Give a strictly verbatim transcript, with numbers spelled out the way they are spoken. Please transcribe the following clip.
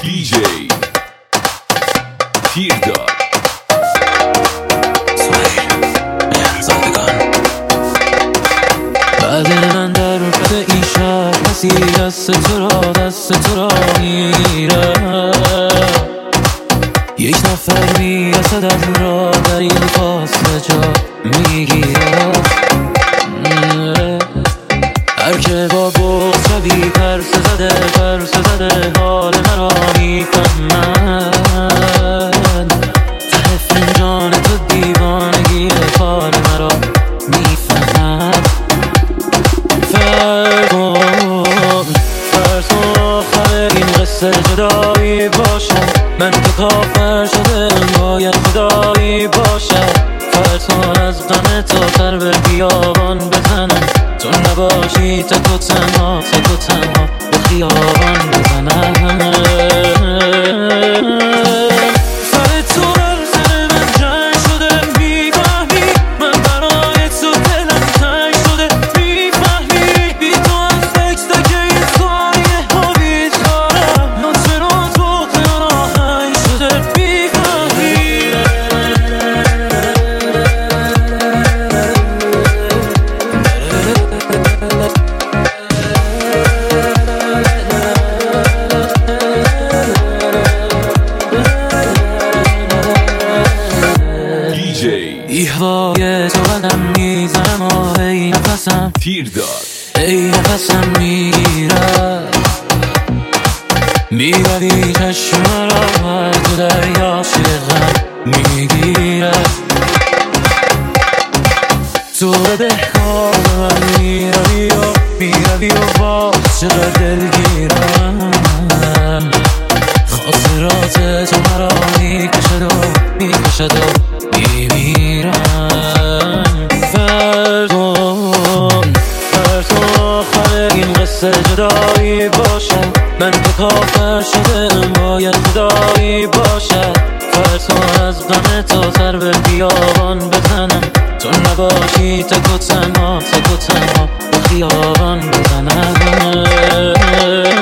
دی جی تیردار بعد من در به این شهر کسی دست تو را دست تو را میره، یک نفر میرسد از را در این فاصله جا میگیره. هر که با بغض شوی پرس زده پرس زده حال مرا میفهمد، ته فنجان تو دیوانگی حال مرا میفهمد. فرکن فرسون آخر این قصه جدایی باشد، من که کافر شده باید خدایی باشد. فرسون از غم تو سر به بیابان بزنم، تو نباشی تک و تنها تک و تنها به خیابان بزنم. سر تو بر سر من جنگ شده، میفهمی من برای تو دلم تنگ شده، میفهمی بی تو از فکر که این ثانیه ها بیچارم، نطفه رو تو خیال آهنگ شده، میفهمی. ای هوای تو قدم میزنم و ای نفسم تیردار ای نفسم میگیرد، میروی چشم را و تو دریا شغم میگیرد. تو به دهکار من میروی و میروی و باز چقدر دلگیرم، خاطرات تو مرا میکشد و میکشد و میمیرم. فرزون فرزون آخر این قصه جدایی باشد، من که کافر شده باید خدایی باشد. فرزون از غم تو سر به بیابان بزنم، تو نباشی تک و تنها تک و تنها به خیابان بزنم.